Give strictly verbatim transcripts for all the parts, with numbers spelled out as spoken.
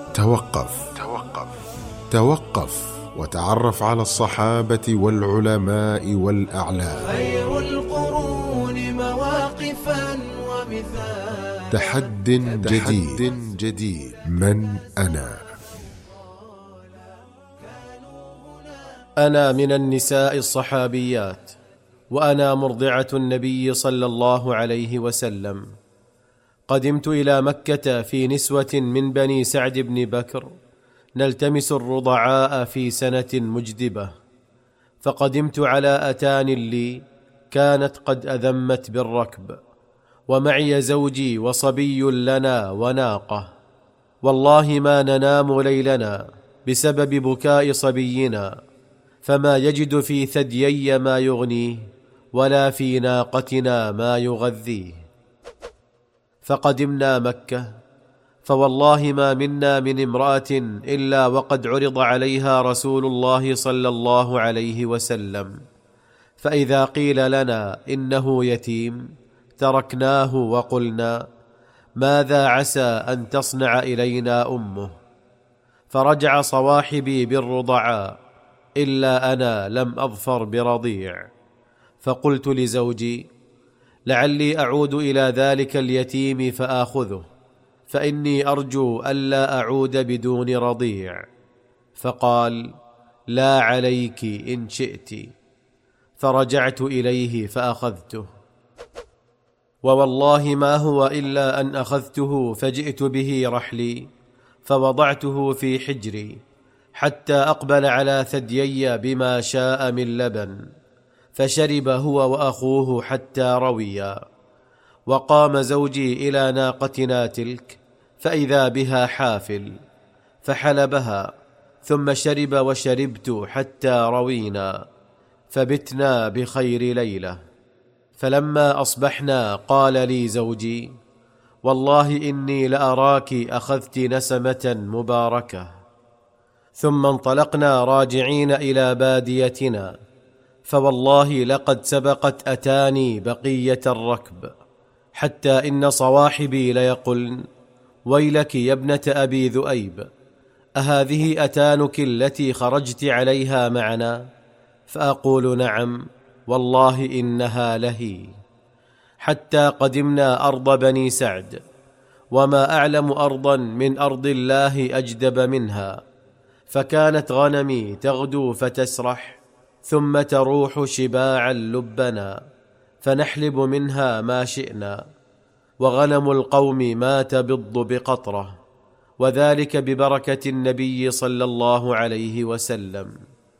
توقف توقف توقف وتعرف على الصحابة والعلماء والأعلام. خير القرون مواقفا ومثالا. تحد جديد جديد. من أنا؟ أنا من النساء الصحابيات، وأنا مرضعة النبي صلى الله عليه وسلم. قدمت إلى مكة في نسوة من بني سعد بن بكر نلتمس الرضعاء في سنة مجدبة، فقدمت على أتان لي كانت قد أذمت بالركب، ومعي زوجي وصبي لنا وناقة، والله ما ننام ليلنا بسبب بكاء صبينا، فما يجد في ثديي ما يغنيه ولا في ناقتنا ما يغذيه. فقدمنا مكة، فوالله ما منا من امرأة إلا وقد عرض عليها رسول الله صلى الله عليه وسلم، فإذا قيل لنا إنه يتيم تركناه وقلنا ماذا عسى أن تصنع إلينا أمه. فرجع صواحبي بالرضعاء إلا أنا لم أظفر برضيع، فقلت لزوجي لعلي أعود إلى ذلك اليتيم فآخذه، فإني أرجو ألا أعود بدون رضيع. فقال لا عليك إن شئت، فرجعت إليه فأخذته، ووالله ما هو إلا أن أخذته فجئت به رحلي فوضعته في حجري حتى أقبل على ثديي بما شاء من لبن، فشرب هو وأخوه حتى رويا. وقام زوجي إلى ناقتنا تلك فإذا بها حافل، فحلبها ثم شرب وشربت حتى روينا، فبتنا بخير ليلة. فلما أصبحنا قال لي زوجي والله إني لأراك أخذت نسمة مباركة. ثم انطلقنا راجعين إلى باديتنا، فوالله لقد سبقت أتاني بقية الركب، حتى إن صواحبي ليقولن ويلك يا ابنة أبي ذؤيب، أهذه أتانك التي خرجت عليها معنا؟ فأقول نعم والله إنها لهي. حتى قدمنا أرض بني سعد، وما أعلم أرضا من أرض الله أجدب منها، فكانت غنمي تغدو فتسرح ثم تروح شباعا لبنا، فنحلب منها ما شئنا، وغنم القوم ما تبض بقطرة، وذلك ببركة النبي صلى الله عليه وسلم.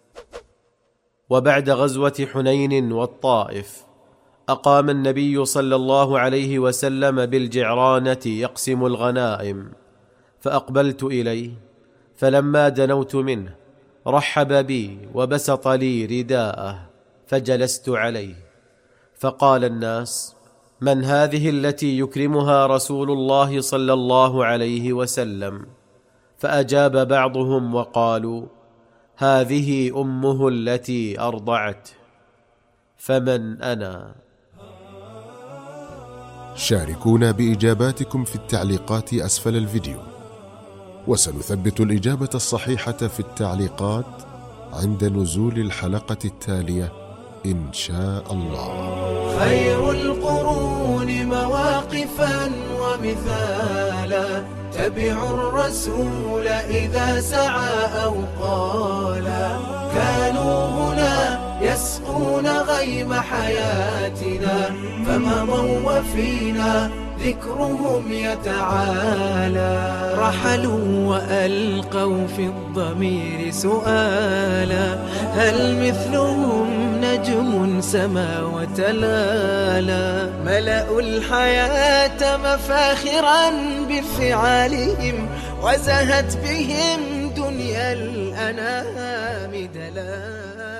وبعد غزوة حنين والطائف أقام النبي صلى الله عليه وسلم بالجعرانة يقسم الغنائم، فأقبلت إليه، فلما دنوت منه رحب بي وبسط لي رداءه، فجلست عليه. فقال الناس من هذه التي يكرمها رسول الله صلى الله عليه وسلم؟ فأجاب بعضهم وقالوا هذه أمه التي أرضعته. فمن أنا؟ شاركونا بإجاباتكم في التعليقات أسفل الفيديو، وسنثبت الإجابة الصحيحة في التعليقات عند نزول الحلقة التالية إن شاء الله. خير القرون مواقفا ومثالا، تبعوا الرسول إذا سعى أو قالا، كانوا هنا يسقون غيم حياتنا، فمضوا وفينا ذكرهم يتعالى. رحلوا وألقوا في الضمير سؤالا، هل مثلهم نجم سما وتلالا؟ ملأوا الحياة مفاخرا بفعالهم، وزهت بهم دنيا الأنام دلالا.